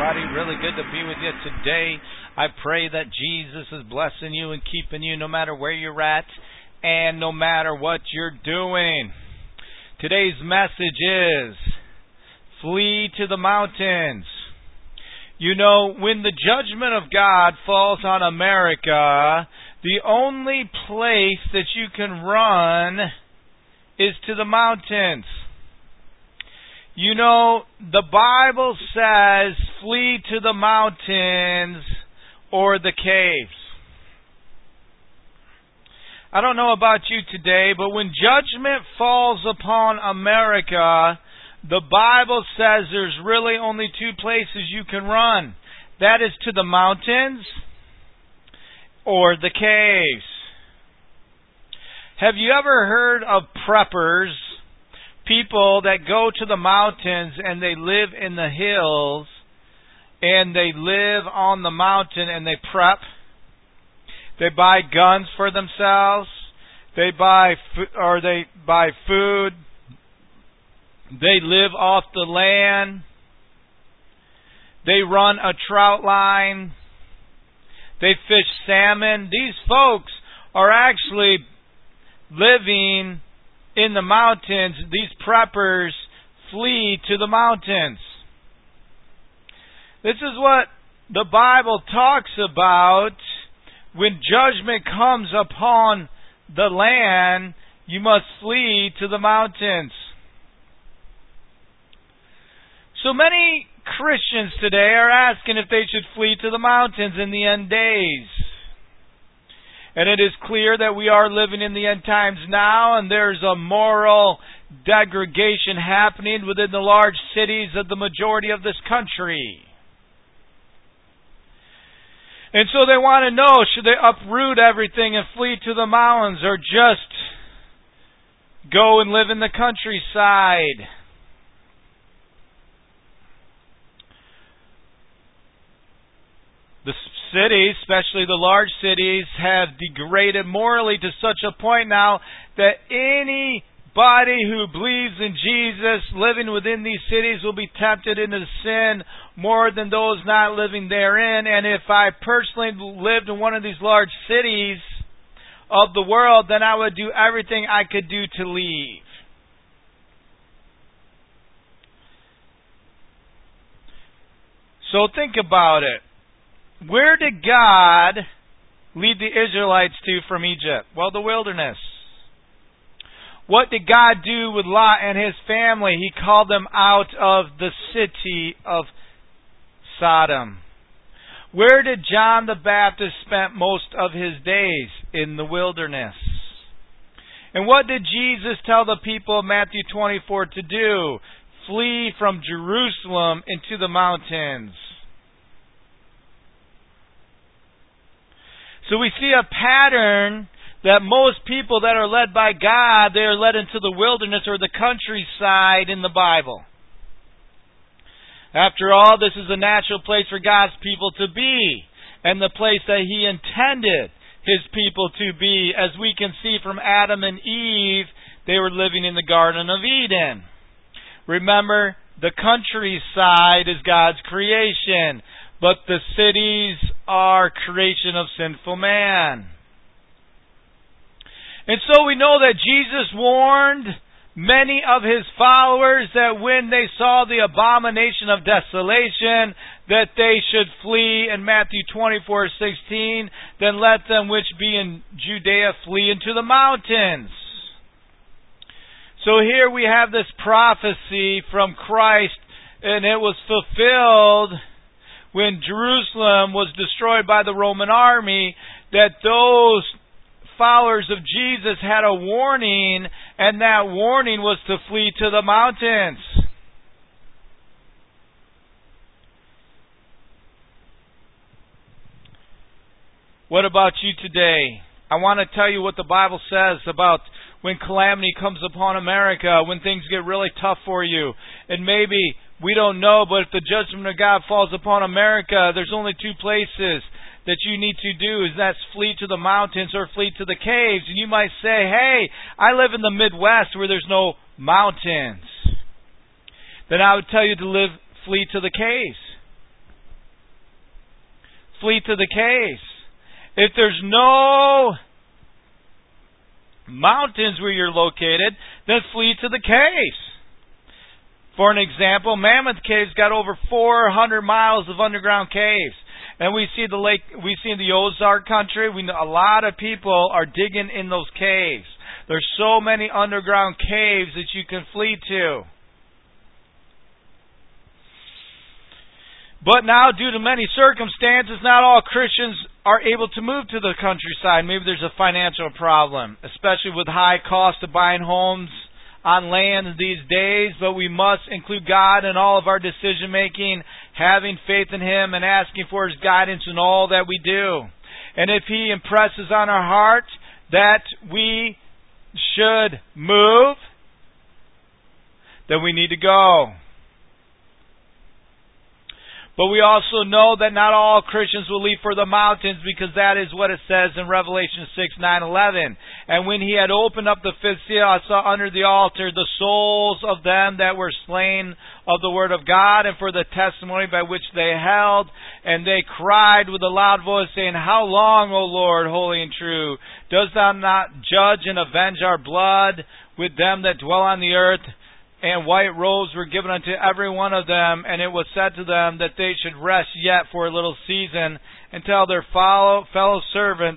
everybody. Really good to be with you today. I pray that Jesus is blessing you and keeping you no matter where you're at and no matter what you're doing. Today's message is flee to the mountains. You know, when the judgment of God falls on America, the only place that you can run is to the mountains. You know, the Bible says flee to the mountains or the caves. I don't know about you today, but when judgment falls upon America, the Bible says there's really only two places you can run. That is to the mountains or the caves. Have you ever heard of preppers? People that go to the mountains and they live in the hills and they live on the mountain and they prep. They buy guns for themselves. They buy food. They live off the land. They run a trout line. They fish salmon. These folks are actually living in the mountains. These preppers flee to the mountains. This is what the Bible talks about. When judgment comes upon the land, you must flee to the mountains. So many Christians today are asking if they should flee to the mountains in the end days. And it is clear that we are living in the end times now, and there's a moral degradation happening within the large cities of the majority of this country. And so they want to know, should they uproot everything and flee to the mountains, or just go and live in the countryside? The cities, especially the large cities, have degraded morally to such a point now that anybody who believes in Jesus living within these cities will be tempted into sin more than those not living therein. And if I personally lived in one of these large cities of the world, then I would do everything I could do to leave. So think about it. Where did God lead the Israelites to from Egypt? Well, the wilderness. What did God do with Lot and his family? He called them out of the city of Sodom. Where did John the Baptist spend most of his days? In the wilderness. And what did Jesus tell the people of Matthew 24 to do? Flee from Jerusalem into the mountains. So we see a pattern that most people that are led by God, they are led into the wilderness or the countryside in the Bible. After all, this is a natural place for God's people to be, and the place that He intended His people to be. As we can see from Adam and Eve, they were living in the Garden of Eden. Remember, the countryside is God's creation, but the cities are creation of sinful man. And so we know that Jesus warned many of His followers that when they saw the abomination of desolation, that they should flee in Matthew 24:16. Then let them which be in Judea flee into the mountains. So here we have this prophecy from Christ, and it was fulfilled when Jerusalem was destroyed by the Roman army, that those followers of Jesus had a warning, and that warning was to flee to the mountains. What about you today? I want to tell you what the Bible says about when calamity comes upon America, when things get really tough for you. And maybe we don't know, but if the judgment of God falls upon America, there's only two places that you need to do, is that's flee to the mountains or flee to the caves. And you might say, hey, I live in the Midwest where there's no mountains. Then I would tell you to flee to the caves. Flee to the caves. If there's no mountains where you're located, then flee to the caves. For an example, Mammoth Cave's got over 400 miles of underground caves. And we see the lake, we see in the Ozark country, we know a lot of people are digging in those caves. There's so many underground caves that you can flee to. But now, due to many circumstances, not all Christians are able to move to the countryside. Maybe there's a financial problem, especially with high cost of buying homes on land these days. But we must include God in all of our decision making, having faith in Him and asking for His guidance in all that we do. And if He impresses on our heart that we should move, then we need to go. But we also know that not all Christians will leave for the mountains, because that is what it says in Revelation 6:9-11. And when He had opened up the fifth seal, I saw under the altar the souls of them that were slain of the word of God and for the testimony by which they held. And they cried with a loud voice, saying, How long, O Lord, holy and true, dost Thou not judge and avenge our blood with them that dwell on the earth? And white robes were given unto every one of them, and it was said to them that they should rest yet for a little season, until their fellow servants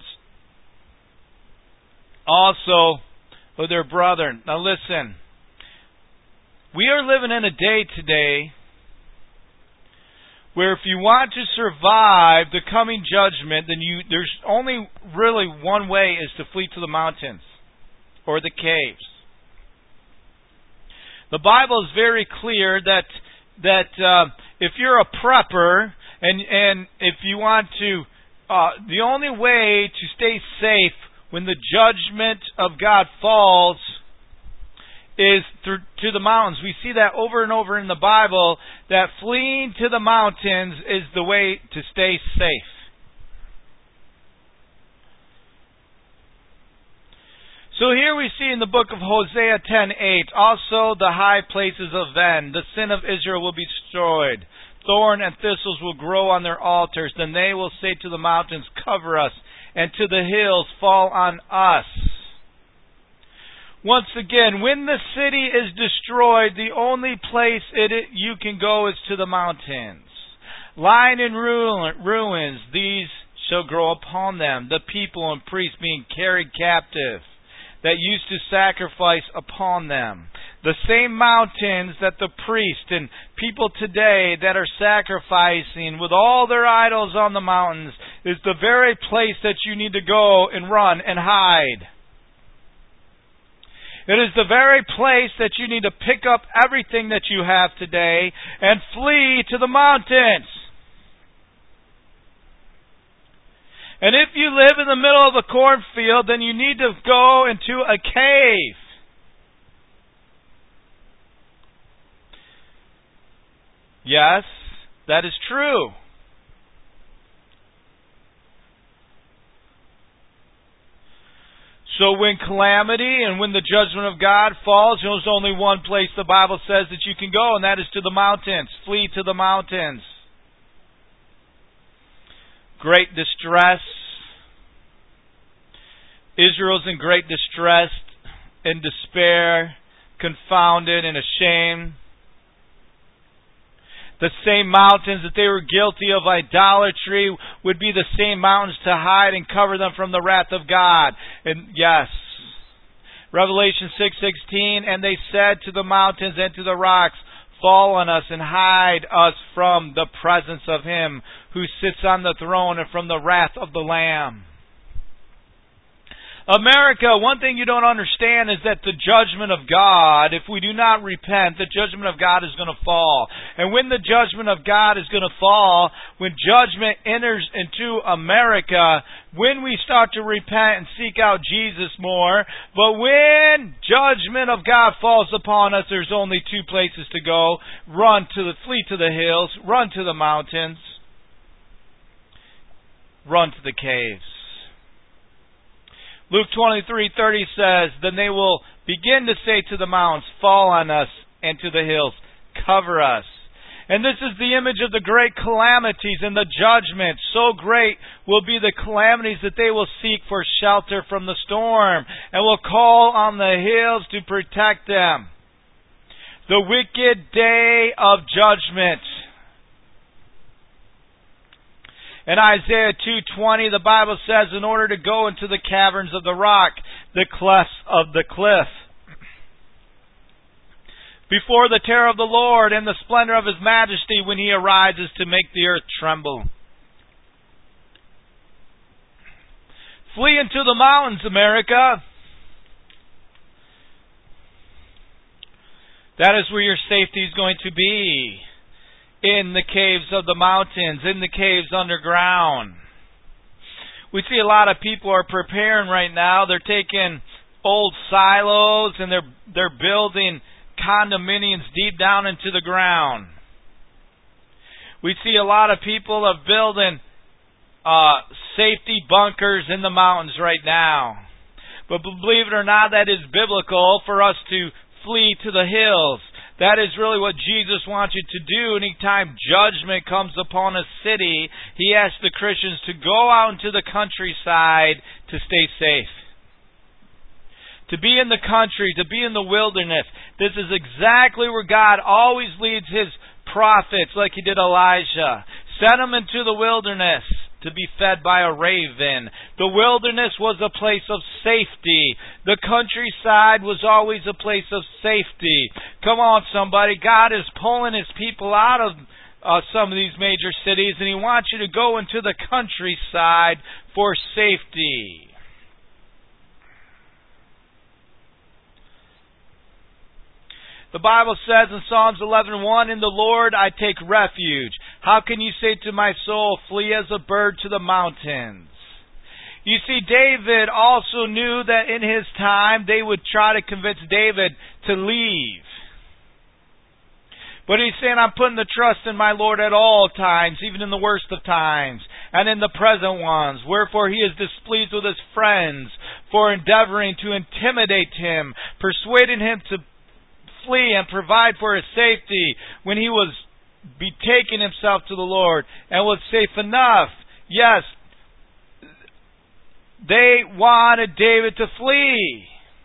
also with their brethren. Now listen, we are living in a day today where if you want to survive the coming judgment, then there's only really one way, is to flee to the mountains or the caves. The Bible is very clear that if you're a prepper and if you want to, the only way to stay safe when the judgment of God falls is to the mountains. We see that over and over in the Bible, that fleeing to the mountains is the way to stay safe. So here we see in the book of Hosea 10:8, also the high places of Ven, the sin of Israel will be destroyed. Thorn and thistles will grow on their altars. Then they will say to the mountains, Cover us, and to the hills, Fall on us. Once again, when the city is destroyed, the only place you can go is to the mountains. Lying in ruins, these shall grow upon them, the people and priests being carried captive, that used to sacrifice upon them. The same mountains that the priest and people today that are sacrificing with all their idols on the mountains is the very place that you need to go and run and hide. It is the very place that you need to pick up everything that you have today and flee to the mountains. And if you live in the middle of a cornfield, then you need to go into a cave. Yes, that is true. So when calamity and when the judgment of God falls, there's only one place the Bible says that you can go, and that is to the mountains. Flee to the mountains. Great distress. Israel's in great distress, in despair, confounded and ashamed. The same mountains that they were guilty of idolatry would be the same mountains to hide and cover them from the wrath of God. And yes, Revelation 6:16, and they said to the mountains and to the rocks, Fall on us and hide us from the presence of Him who sits on the throne and from the wrath of the Lamb. America, one thing you don't understand is that the judgment of God, if we do not repent, the judgment of God is going to fall. And when the judgment of God is going to fall, when judgment enters into America, when we start to repent and seek out Jesus more, but when judgment of God falls upon us, there's only two places to go. Flee to the hills, run to the mountains, run to the caves. Luke 23:30 says, Then they will begin to say to the mountains, Fall on us, and to the hills, Cover us. And this is the image of the great calamities and the judgment. So great will be the calamities that they will seek for shelter from the storm and will call on the hills to protect them. The wicked day of judgment. In Isaiah 2:20, the Bible says, in order to go into the caverns of the rock, the clefts of the cliff, before the terror of the Lord and the splendor of His majesty when He arises to make the earth tremble. Flee into the mountains, America. That is where your safety is going to be. In the caves of the mountains, in the caves underground. We see a lot of people are preparing right now. They're taking old silos and they're building condominiums deep down into the ground. We see a lot of people are building safety bunkers in the mountains right now. But believe it or not, that is biblical for us to flee to the hills. That is really what Jesus wants you to do. Anytime judgment comes upon a city, He asks the Christians to go out into the countryside to stay safe. To be in the country, to be in the wilderness. This is exactly where God always leads His prophets, like He did Elijah. Send them into the wilderness to be fed by a raven. The wilderness was a place of safety. The countryside was always a place of safety. Come on, somebody. God is pulling His people out of some of these major cities, and He wants you to go into the countryside for safety. The Bible says in Psalms 11:1, in the Lord I take refuge. How can you say to my soul, flee as a bird to the mountains? You see, David also knew that in his time they would try to convince David to leave. But he's saying, I'm putting the trust in my Lord at all times, even in the worst of times, and in the present ones. Wherefore he is displeased with his friends for endeavoring to intimidate him, persuading him to flee and provide for his safety when he was betaking himself to the Lord and was safe enough. Yes, they wanted David to flee.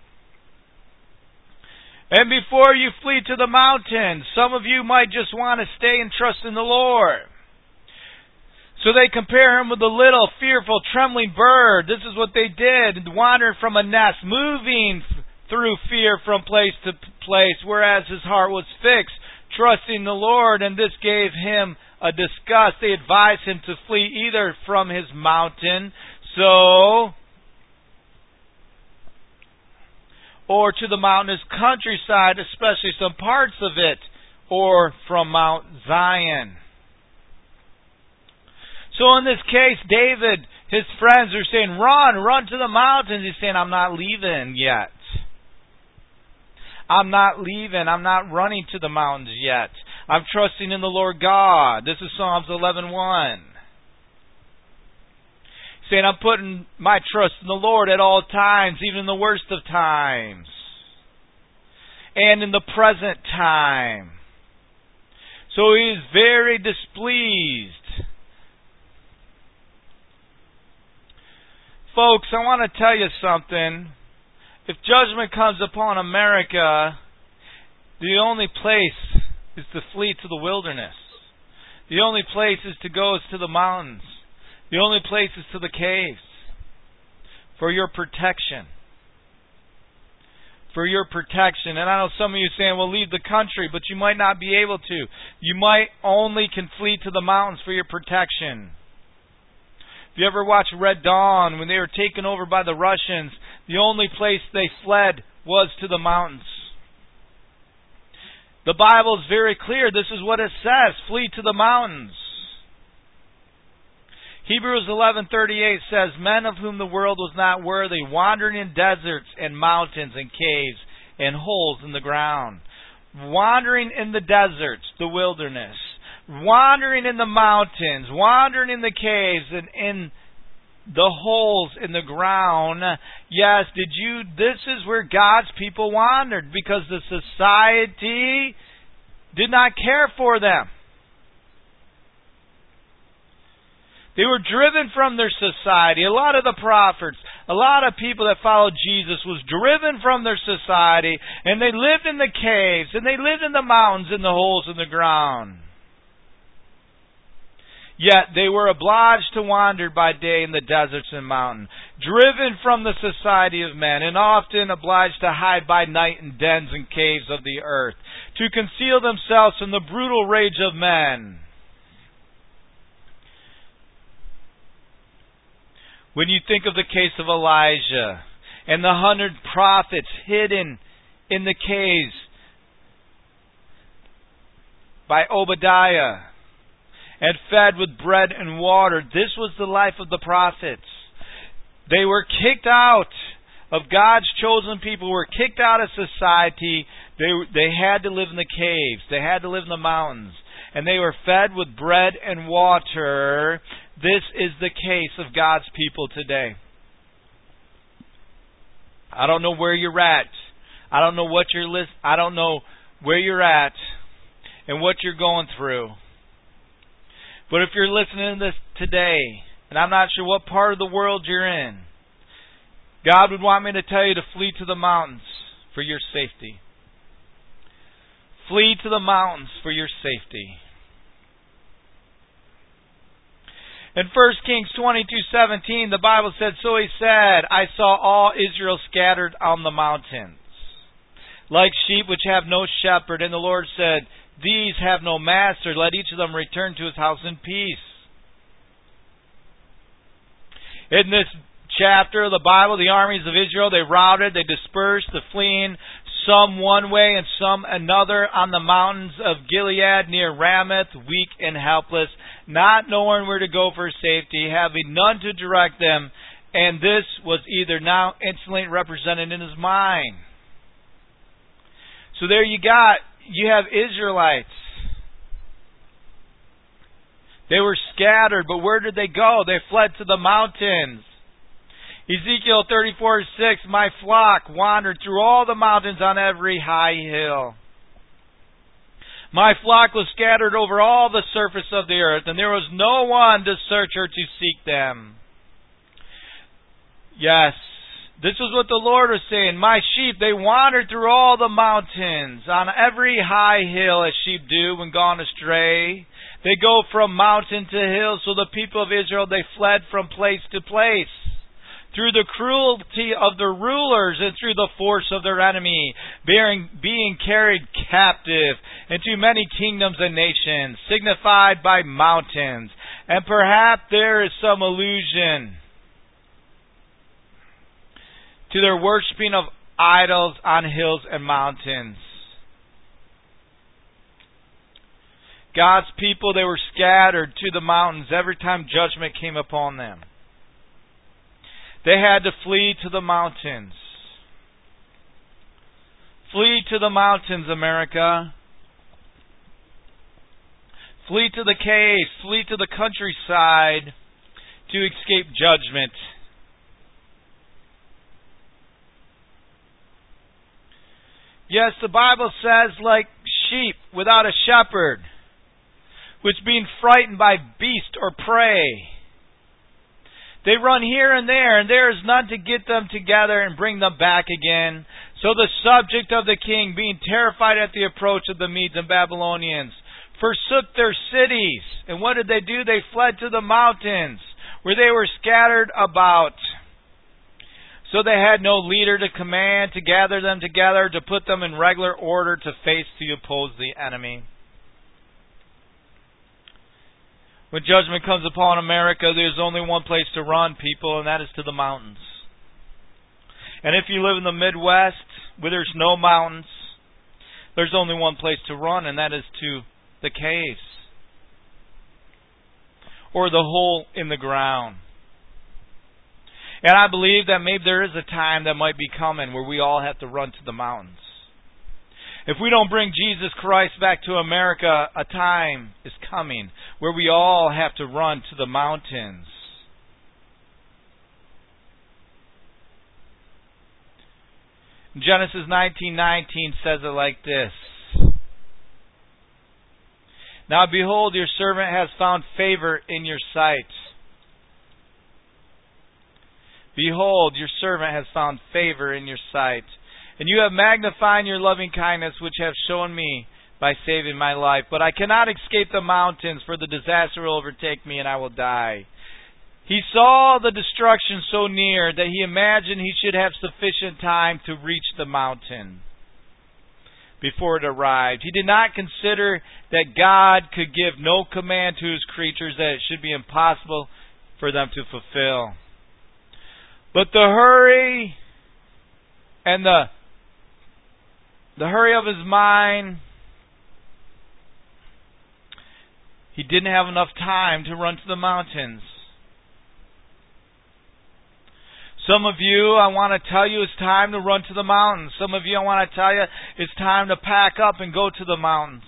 And before you flee to the mountains, some of you might just want to stay and trust in the Lord. So they compare him with a little fearful, trembling bird. This is what they did, wandering from a nest, moving through fear from place to place, whereas his heart was fixed, trusting the Lord, and this gave him a disgust. They advised him to flee either from his mountain, or to the mountainous countryside, especially some parts of it, or from Mount Zion. So in this case, David, his friends are saying, run to the mountains. He's saying, I'm not leaving yet. I'm not leaving. I'm not running to the mountains yet. I'm trusting in the Lord God. This is Psalms 11:1. Saying I'm putting my trust in the Lord at all times, even in the worst of times. And in the present time. So he is very displeased. Folks, I want to tell you something. If judgment comes upon America, the only place is to flee to the wilderness. The only place is to go to the mountains. The only place is to the caves. For your protection. For your protection. And I know some of you saying, well, leave the country, but you might not be able to. You might only can flee to the mountains for your protection. If you ever watched Red Dawn, when they were taken over by the Russians, the only place they fled was to the mountains. The Bible is very clear. This is what it says. Flee to the mountains. Hebrews 11:38 says, men of whom the world was not worthy, wandering in deserts and mountains and caves and holes in the ground. Wandering in the deserts, the wilderness. Wandering in the mountains. Wandering in the caves and in the holes in the ground. Yes, this is where God's people wandered because the society did not care for them. They were driven from their society. A lot of the prophets, a lot of people that followed Jesus was driven from their society, and they lived in the caves, and they lived in the mountains, in the holes in the ground. Yet they were obliged to wander by day in the deserts and mountains, driven from the society of men, and often obliged to hide by night in dens and caves of the earth, to conceal themselves from the brutal rage of men. When you think of the case of Elijah and the 100 prophets hidden in the caves by Obadiah and fed with bread and water, this was the life of the prophets. They were kicked out of God's chosen people, were kicked out of society. They had to live in the caves. They had to live in the mountains. And they were fed with bread and water. This is the case of God's people today. I don't know where you're at. I don't know what I don't know where you're at and what you're going through. But if you're listening to this today, and I'm not sure what part of the world you're in, God would want me to tell you to flee to the mountains for your safety. Flee to the mountains for your safety. In 1 Kings 22:17, the Bible said, "So he said, I saw all Israel scattered on the mountains, like sheep which have no shepherd. And the Lord said, These have no master. Let each of them return to his house in peace." In this chapter of the Bible, the armies of Israel, they routed, they dispersed, the fleeing, some one way and some another, on the mountains of Gilead near Ramoth, weak and helpless, not knowing where to go for safety, having none to direct them, and this was either now instantly represented in his mind. So there you have Israelites. They were scattered, but where did they go? They fled to the mountains. Ezekiel 34:6, "My flock wandered through all the mountains on every high hill. My flock was scattered over all the surface of the earth, and there was no one to search or to seek them." Yes, this is what the Lord was saying. My sheep, they wandered through all the mountains, on every high hill, as sheep do when gone astray. They go from mountain to hill, so the people of Israel, they fled from place to place, through the cruelty of the rulers and through the force of their enemy, being carried captive into many kingdoms and nations, signified by mountains. And perhaps there is some allusion to their worshiping of idols on hills and mountains. God's people, they were scattered to the mountains every time judgment came upon them. They had to flee to the mountains. Flee to the mountains, America. Flee to the caves. Flee to the countryside to escape judgment. Yes, the Bible says, like sheep without a shepherd, which being frightened by beast or prey, they run here and there is none to get them together and bring them back again. So the subject of the king, being terrified at the approach of the Medes and Babylonians, forsook their cities. And what did they do? They fled to the mountains, where they were scattered about. So they had no leader to command, to gather them together, to put them in regular order to face, to oppose the enemy. When judgment comes upon America, there's only one place to run, people, and that is to the mountains. And if you live in the Midwest, where there's no mountains, there's only one place to run, and that is to the caves, or the hole in the ground. And I believe that maybe there is a time that might be coming where we all have to run to the mountains. If we don't bring Jesus Christ back to America, a time is coming where we all have to run to the mountains. Genesis 19:19 says it like this: "Now behold, your servant has found favor in your sight, Behold, your servant has found favor in your sight, and you have magnified your loving kindness, which have shown me by saving my life. But I cannot escape the mountains, for the disaster will overtake me, and I will die. He saw the destruction so near that he imagined he should have sufficient time to reach the mountain before it arrived. He did not consider that God could give no command to His creatures that it should be impossible for them to fulfill. But the hurry and the hurry of his mind, he didn't have enough time to run to the mountains. Some of you, I want to tell you, it's time to run to the mountains. Some of you, I want to tell you, it's time to pack up and go to the mountains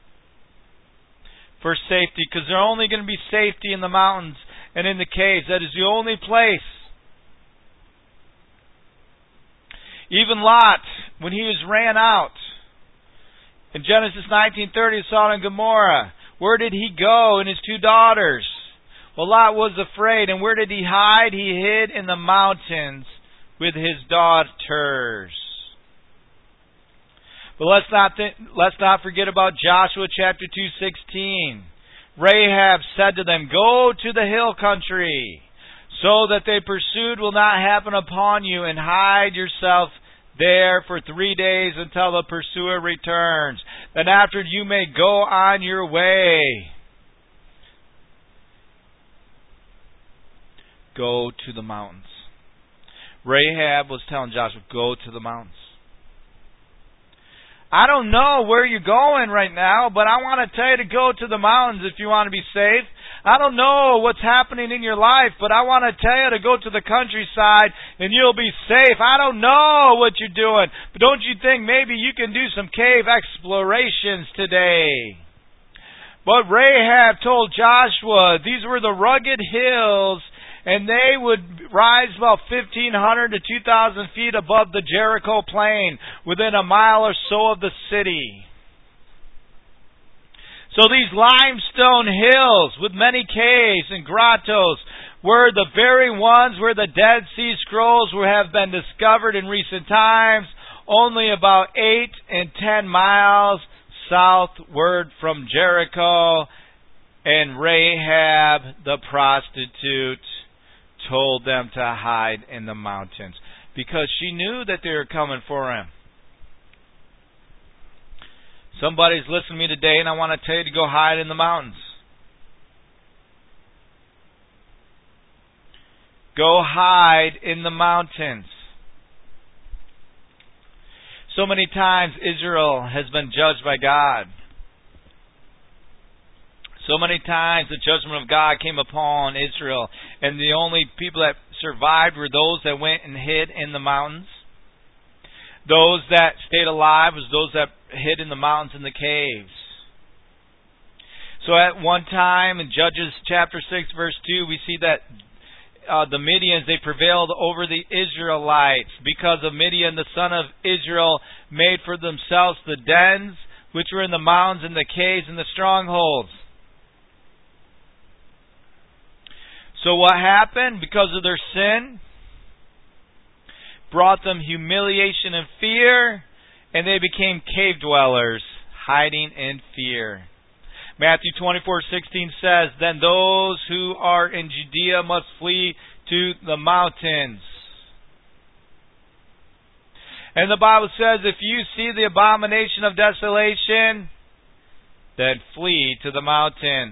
for safety, because there's only going to be safety in the mountains and in the caves. That is the only place. Even Lot, when he was ran out in Genesis 19:30, Sodom and Gomorrah, where did he go and his two daughters? Well, Lot was afraid, and where did he hide? He hid in the mountains with his daughters. But let's not forget about Joshua chapter 2:16. Rahab said to them, "Go to the hill country, so that they pursued will not happen upon you, and hide yourself there for 3 days until the pursuer returns. Then after you may go on your way." Go to the mountains. Rahab was telling Joshua, go to the mountains. I don't know where you're going right now, but I want to tell you to go to the mountains if you want to be safe. I don't know what's happening in your life, but I want to tell you to go to the countryside and you'll be safe. I don't know what you're doing, but don't you think maybe you can do some cave explorations today? But Rahab told Joshua these were the rugged hills, and they would rise about 1,500 to 2,000 feet above the Jericho plain, within a mile or so of the city. So these limestone hills with many caves and grottos were the very ones where the Dead Sea Scrolls have been discovered in recent times, only about 8 and 10 miles southward from Jericho. And Rahab the prostitute told them to hide in the mountains, because she knew that they were coming for him. Somebody's listening to me today, and I want to tell you to go hide in the mountains. Go hide in the mountains. So many times Israel has been judged by God. So many times the judgment of God came upon Israel, and the only people that survived were those that went and hid in the mountains. Those that stayed alive was those that hid in the mountains and the caves. So at one time in Judges chapter 6 verse 2, we see that the Midians, they prevailed over the Israelites, because of Midian, the son of Israel, made for themselves the dens which were in the mountains and the caves and the strongholds. So what happened? Because of their sin, brought them humiliation and fear, and they became cave dwellers, hiding in fear. Matthew 24:16 says, "Then those who are in Judea must flee to the mountains." And the Bible says, if you see the abomination of desolation, then flee to the mountains.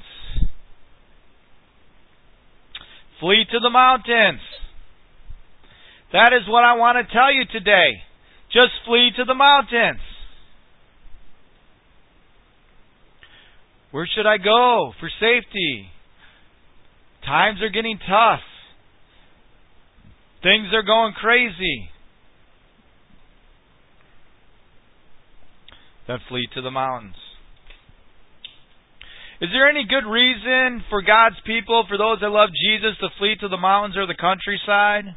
Flee to the mountains. That is what I want to tell you today. Just flee to the mountains. Where should I go for safety? Times are getting tough. Things are going crazy. Then flee to the mountains. Is there any good reason for God's people, for those that love Jesus, to flee to the mountains or the countryside?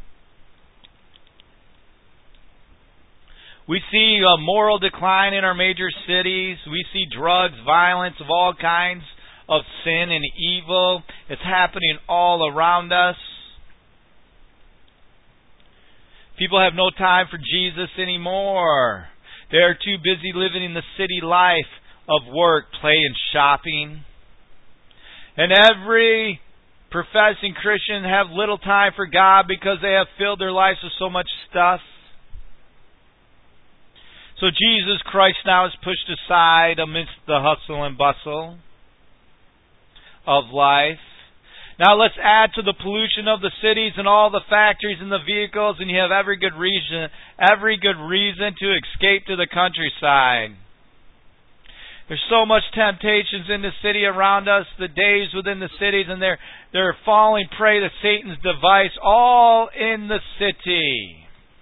We see a moral decline in our major cities. We see drugs, violence of all kinds of sin and evil. It's happening all around us. People have no time for Jesus anymore. They are too busy living in the city life of work, play, and shopping. And every professing Christian have little time for God because they have filled their lives with so much stuff. So Jesus Christ now is pushed aside amidst the hustle and bustle of life. Now let's add to the pollution of the cities and all the factories and the vehicles, and you have every good reason to escape to the countryside. There's so much temptations in the city around us, the days within the cities, and they're falling prey to Satan's device, all in the city.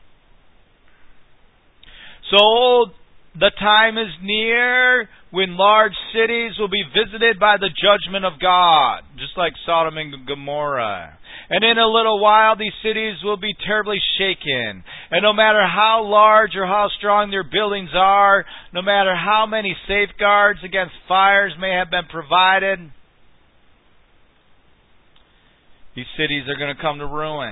So the time is near when large cities will be visited by the judgment of God, just like Sodom and Gomorrah. And in a little while, these cities will be terribly shaken. And no matter how large or how strong their buildings are, no matter how many safeguards against fires may have been provided, these cities are going to come to ruin.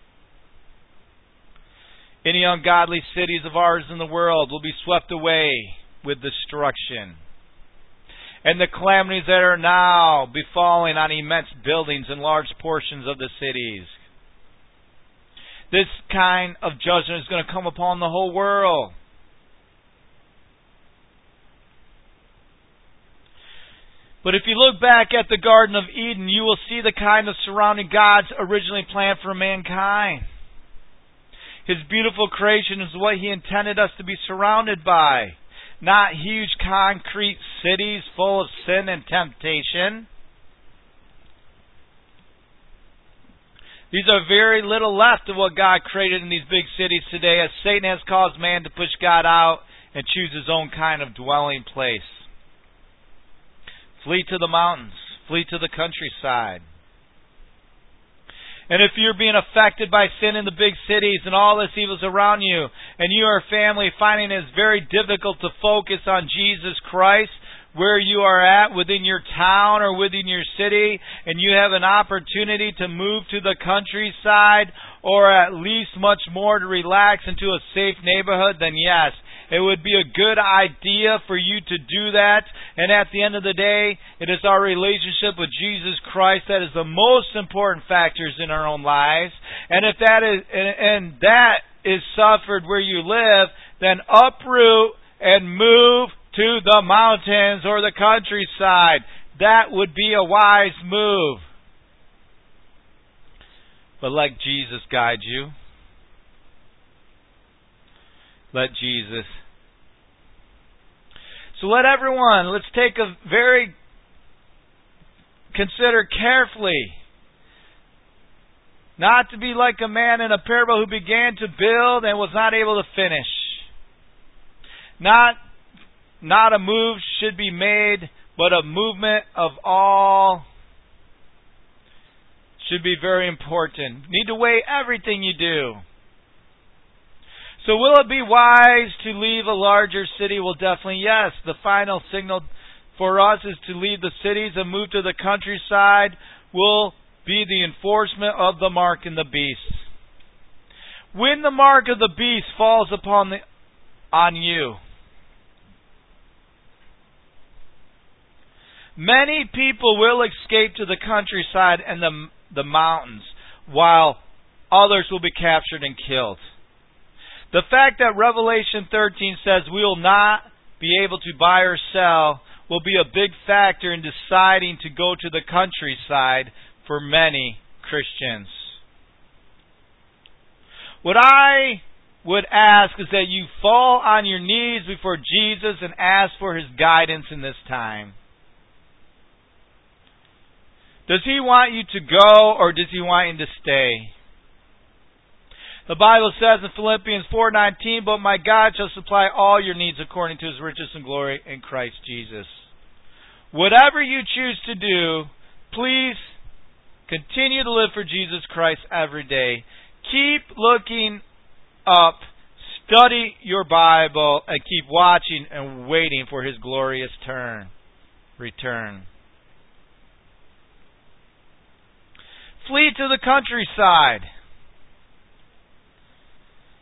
Any ungodly cities of ours in the world will be swept away with destruction. And the calamities that are now befalling on immense buildings and large portions of the cities. This kind of judgment is going to come upon the whole world. But if you look back at the Garden of Eden, you will see the kind of surrounding God's originally planned for mankind. His beautiful creation is what He intended us to be surrounded by. Not huge concrete cities full of sin and temptation. These are very little left of what God created in these big cities today, as Satan has caused man to push God out and choose his own kind of dwelling place. Flee to the mountains. Flee to the countryside. And if you're being affected by sin in the big cities and all this evil is around you, and you or family finding it very difficult to focus on Jesus Christ, where you are at within your town or within your city, and you have an opportunity to move to the countryside, or at least much more to relax into a safe neighborhood, then yes, it would be a good idea for you to do that. And at the end of the day, it is our relationship with Jesus Christ that is the most important factors in our own lives. And if that is suffered where you live, then uproot and move to the mountains or the countryside. That would be a wise move. But let Jesus guide you. Let Jesus. So let's consider carefully not to be like a man in a parable who began to build and was not able to finish. Not a move should be made, but a movement of all should be very important. You need to weigh everything you do. So will it be wise to leave a larger city? Well, definitely yes. The final signal for us is to leave the cities and move to the countryside will be the enforcement of the mark in the beast. When the mark of the beast falls on you, many people will escape to the countryside and the mountains, while others will be captured and killed. The fact that Revelation 13 says we will not be able to buy or sell will be a big factor in deciding to go to the countryside for many Christians. What I would ask is that you fall on your knees before Jesus and ask for His guidance in this time. Does He want you to go, or does He want you to stay? The Bible says in Philippians 4:19, "But my God shall supply all your needs according to His riches and glory in Christ Jesus." Whatever you choose to do, please continue to live for Jesus Christ every day. Keep looking up, study your Bible, and keep watching and waiting for His glorious return. Flee to the countryside.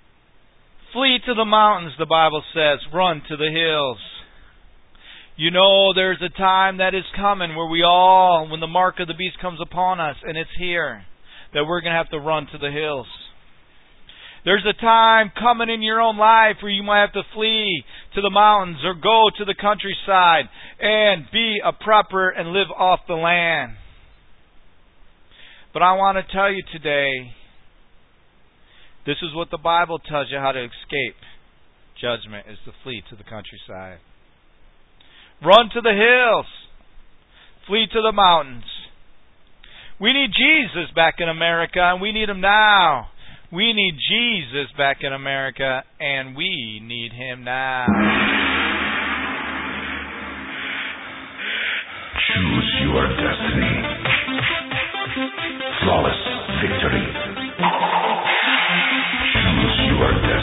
Flee to the mountains, the Bible says. Run to the hills. You know, there's a time that is coming where when the mark of the beast comes upon us, and it's here, that we're going to have to run to the hills. There's a time coming in your own life where you might have to flee to the mountains or go to the countryside and be a prepper and live off the land. But I want to tell you today, this is what the Bible tells you how to escape judgment, is to flee to the countryside. Run to the hills. Flee to the mountains. We need Jesus back in America, and we need Him now. We need Jesus back in America, and we need Him now. Choose your destiny. Flawless victory. Choose your destiny.